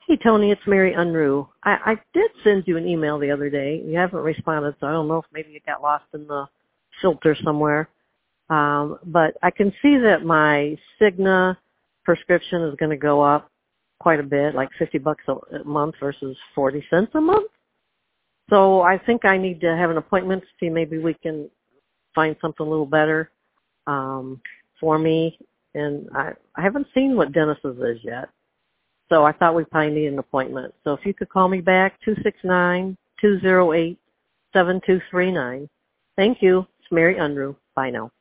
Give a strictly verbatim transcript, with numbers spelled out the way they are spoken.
Hey, Tony, it's Mary Unruh. I, I did send you an email the other day. You haven't responded, so I don't know if maybe it got lost in the filter somewhere. Um, but I can see that my Cigna prescription is going to go up quite a bit, like fifty bucks a, a month versus forty cents a month. So I think I need to have an appointment to see maybe we can find something a little better um, for me. And I, I haven't seen what Dennis's is yet. So I thought we probably need an appointment. So if you could call me back, two six nine, two zero eight, seven two three nine. Thank you. It's Mary Unruh. Bye now.